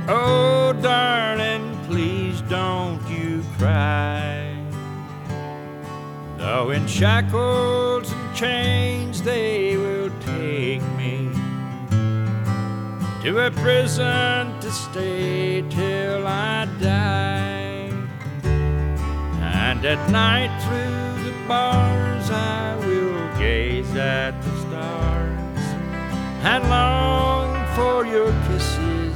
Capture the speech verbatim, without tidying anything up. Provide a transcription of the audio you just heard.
Oh, darling, please don't you cry. Though in shackles and chains they will take me to a prison to stay till I die. And at night through the bars I will gaze at the stars and long for your kiss